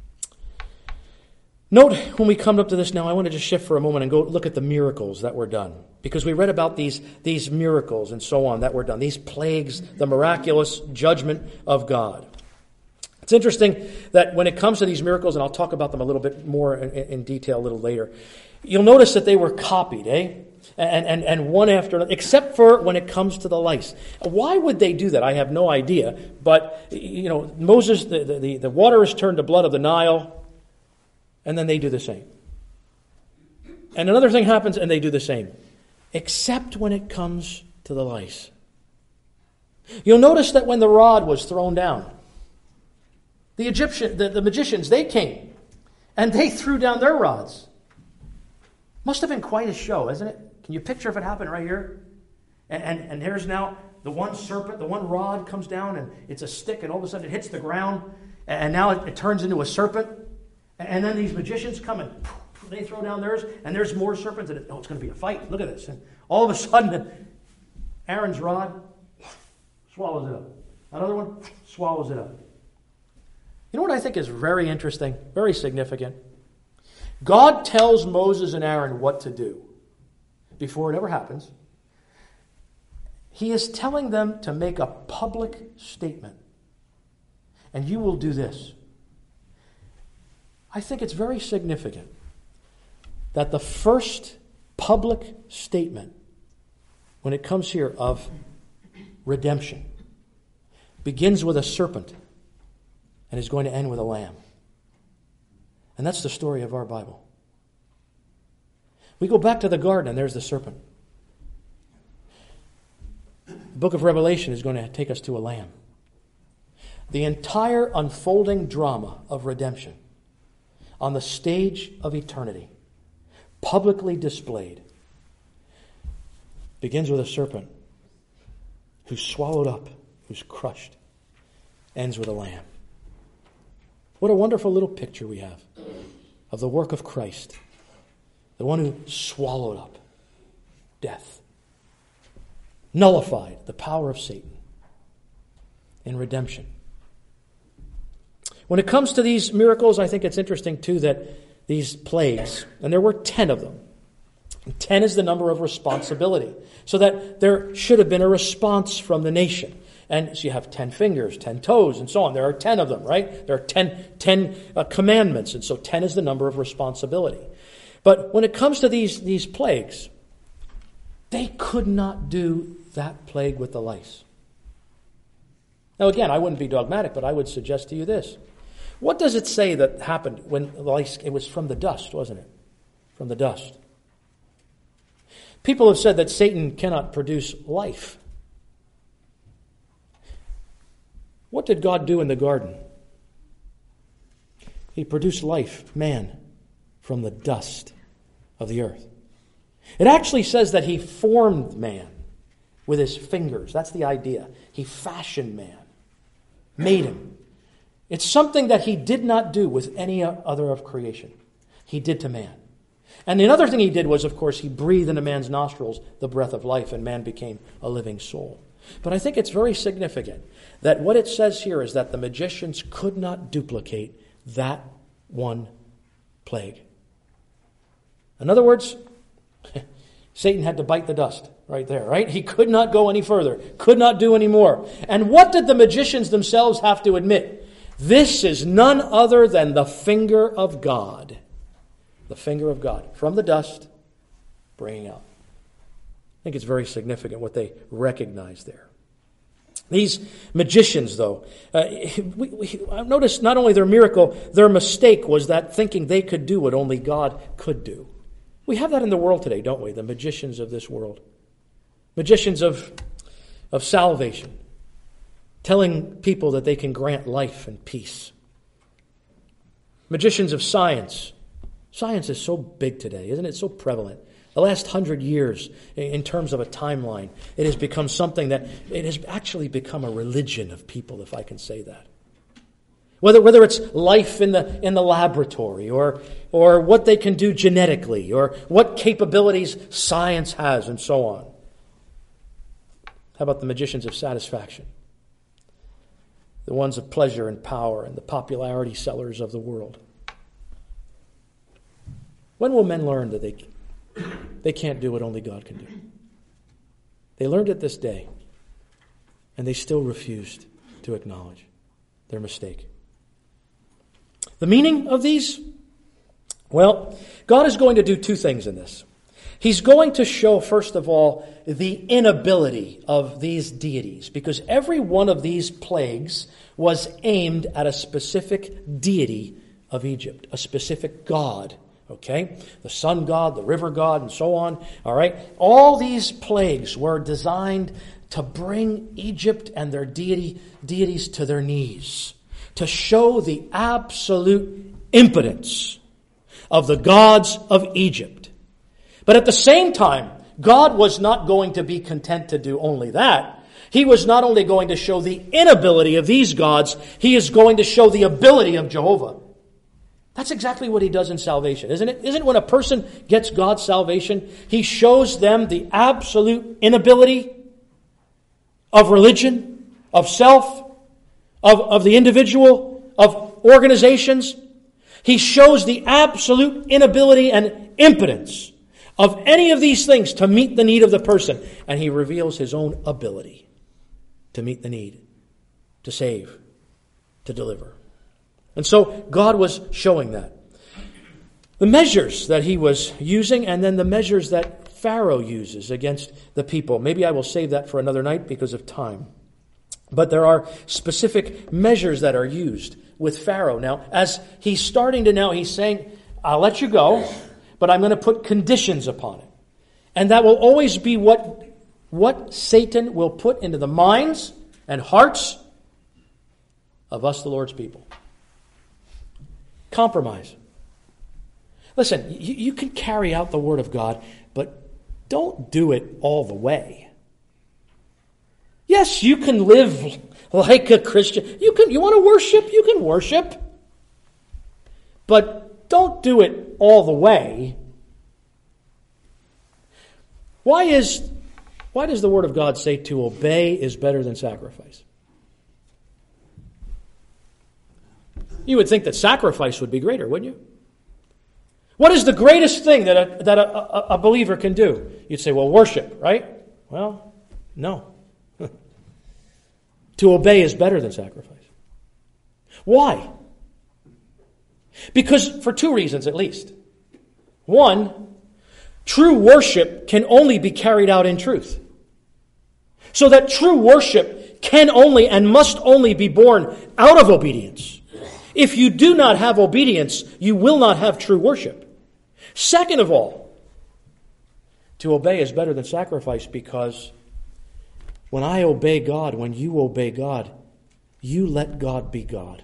Note, when we come up to this now, I want to just shift for a moment and go look at the miracles that were done. Because we read about these, these miracles and so on that were done. These plagues, the miraculous judgment of God. It's interesting that when it comes to these miracles, and I'll talk about them a little bit more in, in detail a little later, you'll notice that they were copied, eh? And, and, and one after another, except for when it comes to the lice. Why would they do that? I have no idea. But, you know, Moses, the, the, the water is turned to blood of the Nile, and then they do the same. And another thing happens, and they do the same. Except when it comes to the lice. You'll notice that when the rod was thrown down, the Egyptian, the, the magicians, they came and they threw down their rods. Must have been quite a show, isn't it? Can you picture if it happened right here? And, and, and here's now the one serpent, the one rod comes down and it's a stick and all of a sudden it hits the ground and now it, it turns into a serpent. And then these magicians come and poof, they throw down theirs and there's more serpents and it, oh, it's going to be a fight. Look at this. And all of a sudden, Aaron's rod swallows it up. Another one swallows it up. You know what I think is very interesting, very significant? God tells Moses and Aaron what to do before it ever happens. He is telling them to make a public statement. And you will do this. I think it's very significant that the first public statement, when it comes here of redemption, begins with a serpent and is going to end with a lamb. And that's the story of our Bible. We go back to the garden and there's the serpent. The book of Revelation is going to take us to a lamb. The entire unfolding drama of redemption on the stage of eternity, publicly displayed, begins with a serpent who's swallowed up, who's crushed, ends with a lamb. What a wonderful little picture we have of the work of Christ, the one who swallowed up death, nullified the power of Satan in redemption. When it comes to these miracles, I think it's interesting too that these plagues, and there were ten of them, ten is the number of responsibility, so that there should have been a response from the nation. And so you have ten fingers, ten toes, and so on. There are ten of them, right? There are ten, ten uh, commandments, and so ten is the number of responsibility. But when it comes to these, these plagues, they could not do that plague with the lice. Now again, I wouldn't be dogmatic, but I would suggest to you this. What does it say that happened when the lice, it was from the dust, wasn't it? From the dust. People have said that Satan cannot produce life. What did God do in the garden? He produced life, man, from the dust of the earth. It actually says that he formed man with his fingers. That's the idea. He fashioned man, made him. It's something that he did not do with any other of creation. He did to man. And the other thing he did was, of course, he breathed into man's nostrils the breath of life, and man became a living soul. But I think it's very significant that what it says here is that the magicians could not duplicate that one plague. In other words, Satan had to bite the dust right there, right? He could not go any further, could not do any more. And what did the magicians themselves have to admit? This is none other than the finger of God. The finger of God. From the dust, bringing out. I think it's very significant what they recognize there. These magicians, though, uh, we, we, notice not only their miracle, their mistake was that thinking they could do what only God could do. We have that in the world today, don't we? The magicians of this world. Magicians of, of salvation. Telling people that they can grant life and peace. Magicians of science. Science is so big today, isn't it? So prevalent. The last hundred years, in terms of a timeline, it has become something that, it has actually become a religion of people, if I can say that. Whether whether it's life in the in the laboratory, or or what they can do genetically, or what capabilities science has, and so on. How about the magicians of satisfaction? The ones of pleasure and power and the popularity sellers of the world. When will men learn that they they can't do what only God can do? They learned it this day, and they still refused to acknowledge their mistake. The meaning of these? Well, God is going to do two things in this. He's going to show, first of all, the inability of these deities, because every one of these plagues was aimed at a specific deity of Egypt, a specific god. Okay? The sun god, the river god, and so on. All right? All these plagues were designed to bring Egypt and their deity, deities to their knees, to show the absolute impotence of the gods of Egypt. But at the same time, God was not going to be content to do only that. He was not only going to show the inability of these gods, he is going to show the ability of Jehovah. That's exactly what he does in salvation, isn't it? Isn't it when a person gets God's salvation, he shows them the absolute inability of religion, of self, of, of the individual, of organizations. He shows the absolute inability and impotence of any of these things to meet the need of the person. And he reveals his own ability to meet the need, to save, to deliver. And so God was showing that. The measures that he was using, and then the measures that Pharaoh uses against the people. Maybe I will save that for another night because of time. But there are specific measures that are used with Pharaoh. Now, as he's starting to now, he's saying, I'll let you go, but I'm going to put conditions upon it. And that will always be what, what Satan will put into the minds and hearts of us, the Lord's people. Compromise. Listen, you, you can carry out the Word of God, but don't do it all the way. Yes, you can live like a Christian. You can. You want to worship? You can worship. But don't do it all the way. Why is why does the Word of God say to obey is better than sacrifice? You would think that sacrifice would be greater, wouldn't you? What is the greatest thing that a, that a, a, a believer can do? You'd say, well, worship, right? Well, no. To obey is better than sacrifice. Why? Because for two reasons at least. One, true worship can only be carried out in truth. So that true worship can only and must only be born out of obedience. If you do not have obedience, you will not have true worship. Second of all, to obey is better than sacrifice because when I obey God, when you obey God, you let God be God.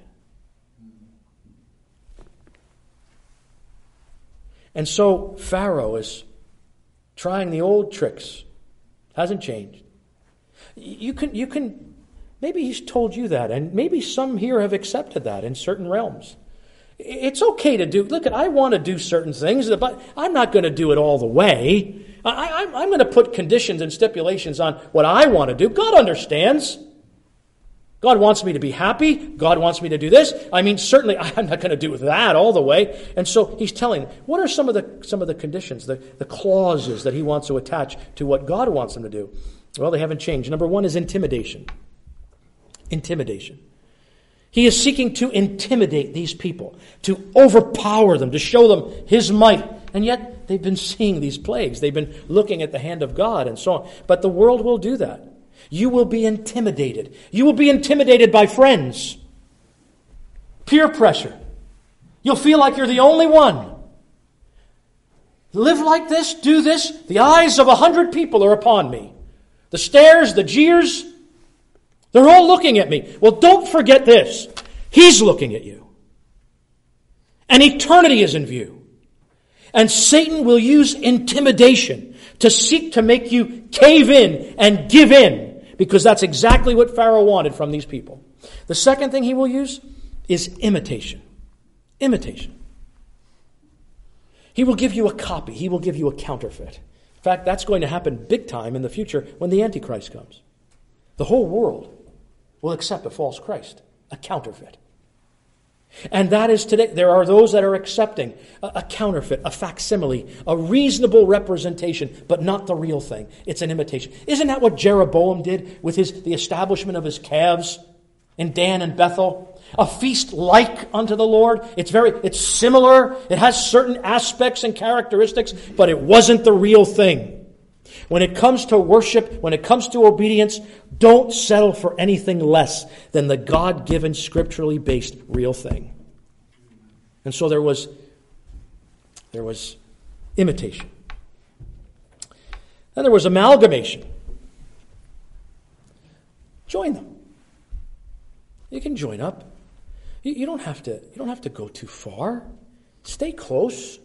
And so Pharaoh is trying the old tricks. Hasn't changed. You can, you can, maybe he's told you that, and maybe some here have accepted that in certain realms. It's okay to do, look, I want to do certain things, but I'm not going to do it all the way. I, I'm, I'm going to put conditions and stipulations on what I want to do. God understands. God wants me to be happy. God wants me to do this. I mean, certainly I'm not going to do that all the way. And so he's telling, what are some of the some of the conditions, the, the clauses that he wants to attach to what God wants him to do? Well, they haven't changed. Number one is intimidation. Intimidation. He is seeking to intimidate these people, to overpower them, to show them his might. And yet they've been seeing these plagues. They've been looking at the hand of God and so on. But the world will do that. You will be intimidated. You will be intimidated by friends. Peer pressure. You'll feel like you're the only one. Live like this, do this. The eyes of a hundred people are upon me. The stares, the jeers, they're all looking at me. Well, don't forget this. He's looking at you. And eternity is in view. And Satan will use intimidation to seek to make you cave in and give in, because that's exactly what Pharaoh wanted from these people. The second thing he will use is imitation. Imitation. He will give you a copy. He will give you a counterfeit. In fact, that's going to happen big time in the future when the Antichrist comes. The whole world will accept a false Christ, a counterfeit. And that is today. There are those that are accepting a, a counterfeit, a facsimile, a reasonable representation, but not the real thing. It's an imitation. Isn't that what Jeroboam did with his the establishment of his calves in Dan and Bethel? A feast like unto the Lord. It's very, it's similar. It has certain aspects and characteristics, but it wasn't the real thing. When it comes to worship, when it comes to obedience, don't settle for anything less than the God-given, scripturally based real thing. And so there was, there was imitation. Then there was amalgamation. can join up. You, you don't have to, you don't have to go too far. Stay close.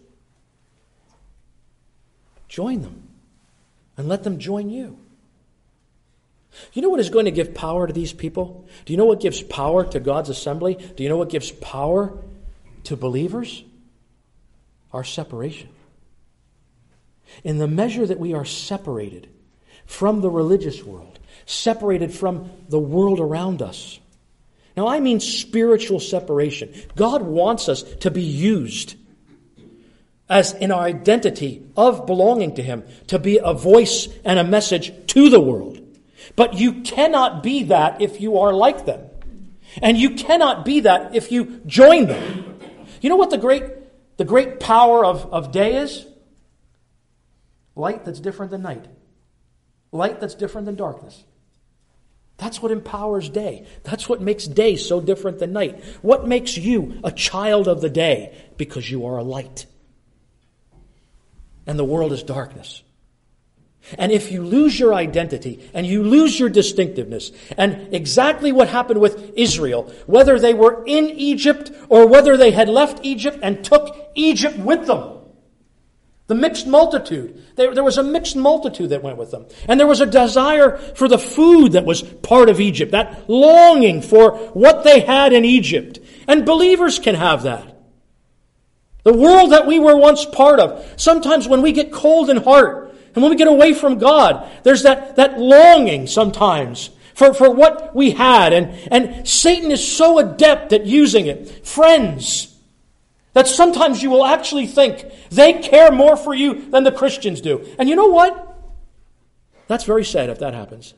Join them. And let them join you. You know what is going to give power to these people? Do you know what gives power to God's assembly? Do you know what gives power to believers? Our separation. In the measure that we are separated from the religious world, separated from the world around us. Now, I mean spiritual separation. God wants us to be used as in our identity of belonging to Him, to be a voice and a message to the world. But you cannot be that if you are like them. And you cannot be that if you join them. You know what the great, the great power of, of day is? Light that's different than night. Light that's different than darkness. That's what empowers day. That's what makes day so different than night. What makes you a child of the day? Because you are a light. And the world is darkness. And if you lose your identity and you lose your distinctiveness, and exactly what happened with Israel, whether they were in Egypt or whether they had left Egypt and took Egypt with them, the mixed multitude, there, there was a mixed multitude that went with them. And there was a desire for the food that was part of Egypt, that longing for what they had in Egypt. And believers can have that. The world that we were once part of. Sometimes when we get cold in heart and when we get away from God, there's that, that longing sometimes for, for what we had. And, and Satan is so adept at using it. Friends, that sometimes you will actually think they care more for you than the Christians do. And you know what? That's very sad if that happens.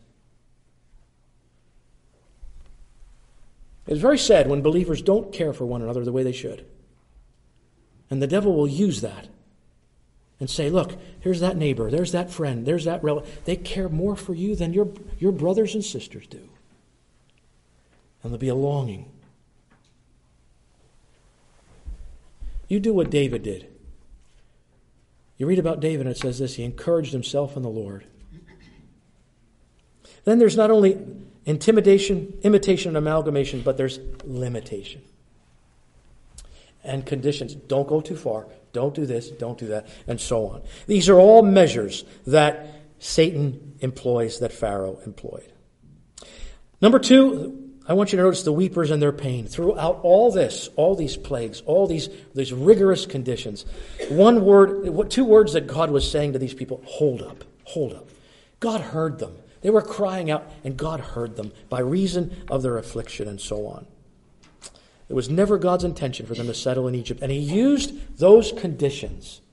It's very sad when believers don't care for one another the way they should. And the devil will use that and say, look, here's that neighbor, there's that friend, there's that relative. They care more for you than your, your brothers and sisters do. And there'll be a longing. You do what David did. You read about David and it says this, he encouraged himself in the Lord. Then there's not only intimidation, imitation, and amalgamation, but there's limitation. And conditions. Don't go too far. Don't do this. Don't do that. And so on. These are all measures that Satan employs, that Pharaoh employed. Number two, I want you to notice the weepers and their pain. Throughout all this, all these plagues, all these, these rigorous conditions, one word, two words that God was saying to these people, hold up, hold up. God heard them. They were crying out, and God heard them by reason of their affliction and so on. It was never God's intention for them to settle in Egypt. And He used those conditions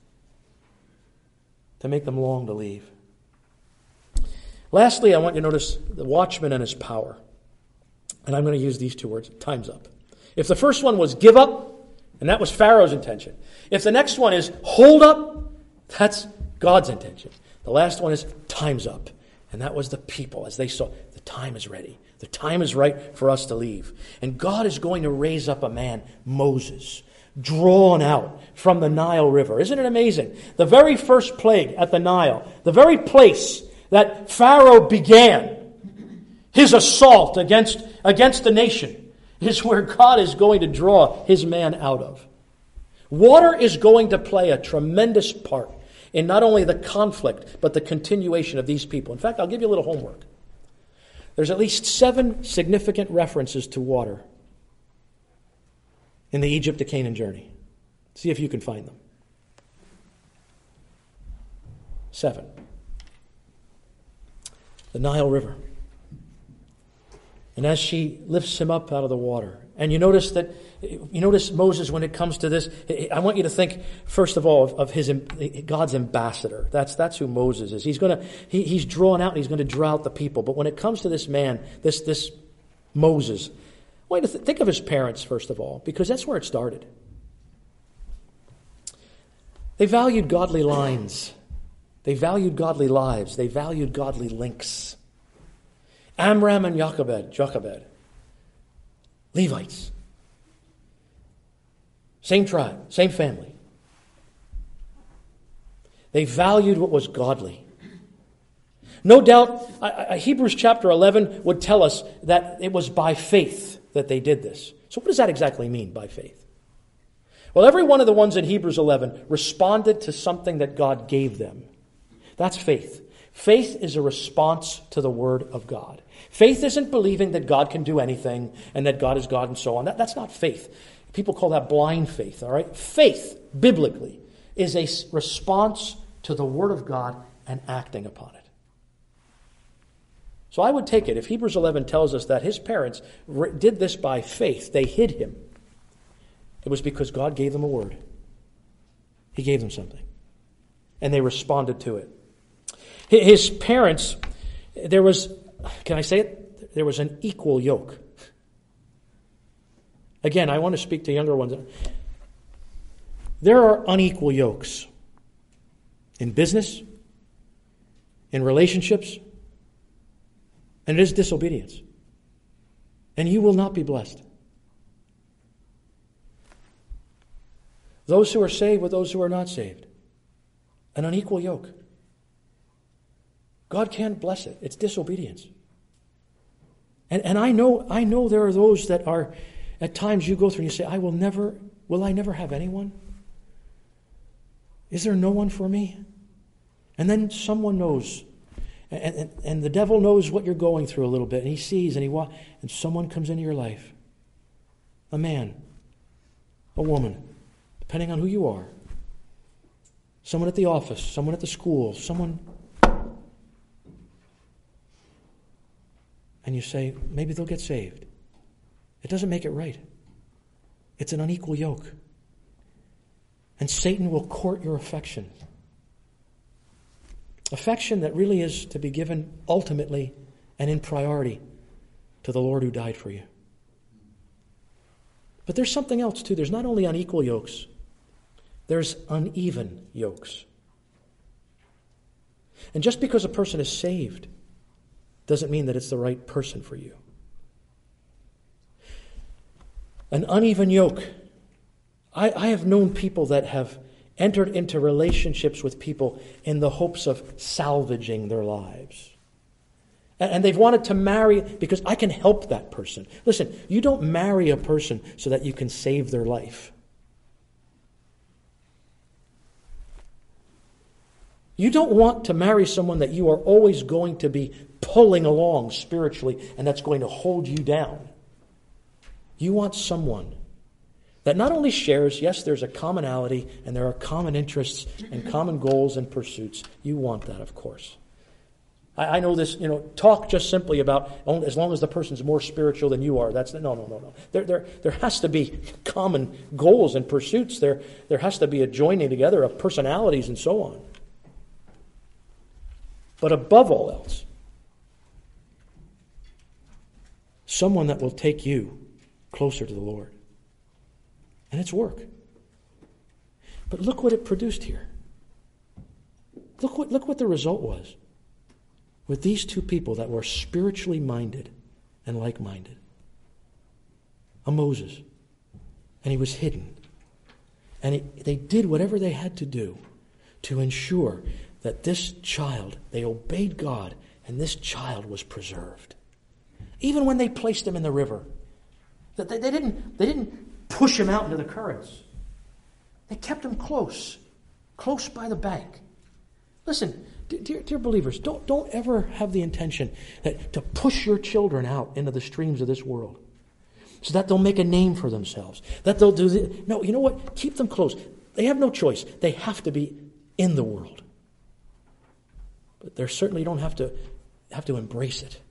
to make them long to leave. Lastly, I want you to notice the watchman and his power. And I'm going to use these two words, time's up. If the first one was give up, and that was Pharaoh's intention. If the next one is hold up, that's God's intention. The last one is time's up. And that was the people as they saw the time is ready. The time is right for us to leave. And God is going to raise up a man, Moses, drawn out from the Nile River. Isn't it amazing? The very first plague at the Nile, the very place that Pharaoh began his assault against, against the nation, is where God is going to draw his man out of. Water is going to play a tremendous part in not only the conflict, but the continuation of these people. In fact, I'll give you a little homework. There's at least seven significant references to water in the Egypt to Canaan journey. See if you can find them. Seven. The Nile River. And as she lifts him up out of the water. And you notice that, you notice Moses when it comes to this, I want you to think, first of all, of, of his God's ambassador. That's that's who Moses is. He's going to he, he's drawn out and he's going to draw out the people. But when it comes to this man, this this Moses, I want you to th- think of his parents, first of all, because that's where it started. They valued godly lines. They valued godly lives. They valued godly links. Amram and Jochebed, Jochebed, Levites. Same tribe, same family. They valued what was godly. No doubt, I, I, Hebrews chapter eleven would tell us that it was by faith that they did this. So what does that exactly mean by faith? Well, every one of the ones in Hebrews eleven responded to something that God gave them. That's faith. Faith is a response to the Word of God. Faith isn't believing that God can do anything and that God is God and so on. That, that's not faith. People call that blind faith, all right? Faith, biblically, is a response to the Word of God and acting upon it. So I would take it, if Hebrews eleven tells us that his parents did this by faith, they hid him, it was because God gave them a word. He gave them something. And they responded to it. His parents, there was, can I say it? There was an equal yoke. Again, I want to speak to younger ones. There are unequal yokes in business, in relationships, and it is disobedience. And you will not be blessed. Those who are saved with those who are not saved. An unequal yoke. God can't bless it. It's disobedience. And and I know I know there are those that are, at times you go through and you say, I will never, will I never have anyone? Is there no one for me? And then someone knows. And, and, and the devil knows what you're going through a little bit. And he sees and he wa- and someone comes into your life. A man. A woman. Depending on who you are. Someone at the office. Someone at the school. Someone. And you say, maybe they'll get saved. It doesn't make it right. It's an unequal yoke. And Satan will court your affection. Affection that really is to be given ultimately and in priority to the Lord who died for you. But there's something else too. There's not only unequal yokes. There's uneven yokes. And just because a person is saved doesn't mean that it's the right person for you. An uneven yoke. I, I have known people that have entered into relationships with people in the hopes of salvaging their lives. And, and they've wanted to marry because I can help that person. Listen, you don't marry a person so that you can save their life. You don't want to marry someone that you are always going to be pulling along spiritually and that's going to hold you down. You want someone that not only shares, yes, there's a commonality and there are common interests and common goals and pursuits. You want that, of course. I, I know this, you know, talk just simply about only, as long as the person's more spiritual than you are. That's no, no, no, no. There, there, there has to be common goals and pursuits. There, there has to be a joining together of personalities and so on. But above all else, someone that will take you closer to the Lord. And it's work. But look what it produced here. Look what, look what the result was with these two people that were spiritually minded and like-minded. A Moses. And he was hidden. And he, they did whatever they had to do to ensure that this child, they obeyed God, and this child was preserved. Even when they placed him in the river, that they, they didn't they didn't push him out into the currents. They kept him close, close by the bank. Listen, dear, dear believers, don't don't ever have the intention that to push your children out into the streams of this world, so that they'll make a name for themselves. That they'll do the, no. You know what? Keep them close. They have no choice. They have to be in the world. But they certainly don't have to have to embrace it.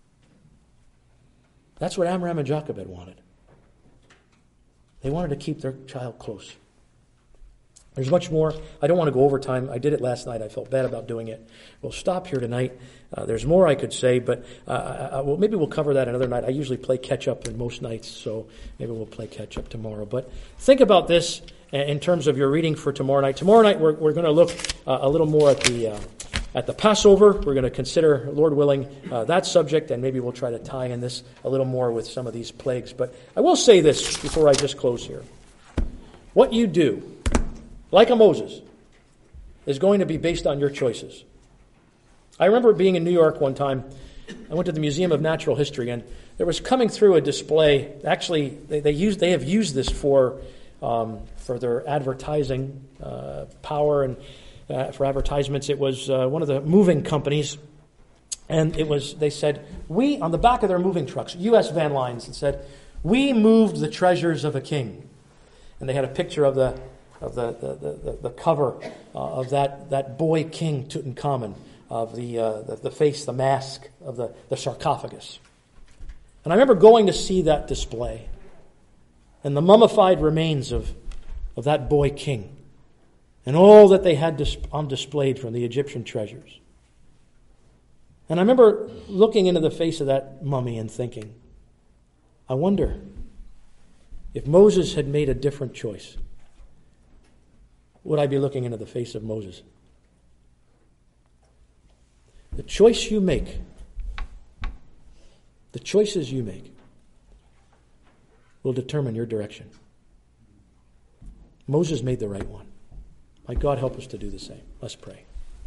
That's what Amram and Jochebed wanted. They wanted to keep their child close. There's much more. I don't want to go over time. I did it last night. I felt bad about doing it. We'll stop here tonight. Uh, there's more I could say, but uh, I, I, well, maybe we'll cover that another night. I usually play catch-up in most nights, so maybe we'll play catch-up tomorrow. But think about this in terms of your reading for tomorrow night. Tomorrow night we're, we're going to look uh, a little more at the... Uh, At the Passover, we're going to consider, Lord willing, uh, that subject, and maybe we'll try to tie in this a little more with some of these plagues. But I will say this before I just close here. What you do, like a Moses, is going to be based on your choices. I remember being in New York one time, I went to the Museum of Natural History, and there was coming through a display. Actually, they, they used they have used this for um, for their advertising uh, power and uh, for advertisements. It was uh, one of the moving companies, and it was they said we on the back of their moving trucks, U S van lines, and said we moved the treasures of a king, and they had a picture of the of the the the, the cover uh, of that that boy king Tutankhamun. Of the, uh, the the face, the mask of the, the sarcophagus. And I remember going to see that display and the mummified remains of, of that boy king and all that they had dis- on displayed from the Egyptian treasures. And I remember looking into the face of that mummy and thinking, I wonder if Moses had made a different choice, would I be looking into the face of Moses? The choice you make, the choices you make, will determine your direction. Moses made the right one. May God help us to do the same. Let's pray.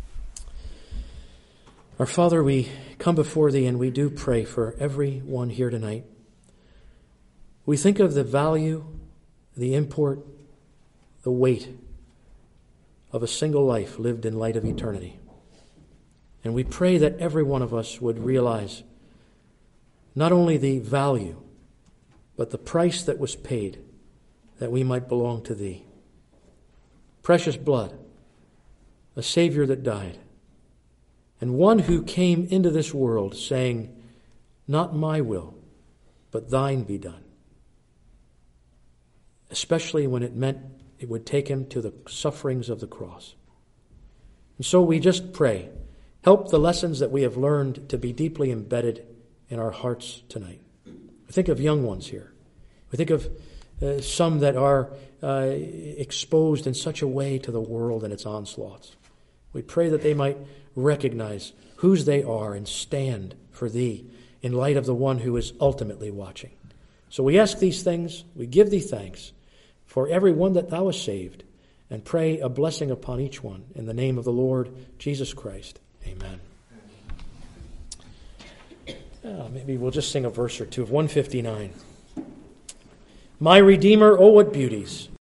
Our Father, we come before Thee and we do pray for everyone here tonight. We think of the value, the import, the weight of a single life lived in light of eternity. And we pray that every one of us would realize not only the value, but the price that was paid that we might belong to Thee. Precious blood, a Savior that died, and one who came into this world saying, not my will, but Thine be done. Especially when it meant it would take Him to the sufferings of the cross. And so we just pray, help the lessons that we have learned to be deeply embedded in our hearts tonight. We think of young ones here. We think of uh, some that are uh, exposed in such a way to the world and its onslaughts. We pray that they might recognize whose they are and stand for Thee in light of the one who is ultimately watching. So we ask these things. We give Thee thanks for every one that Thou hast saved, and pray a blessing upon each one in the name of the Lord Jesus Christ. Amen. Oh, maybe we'll just sing a verse or two of one fifty-nine. My Redeemer, oh what beauties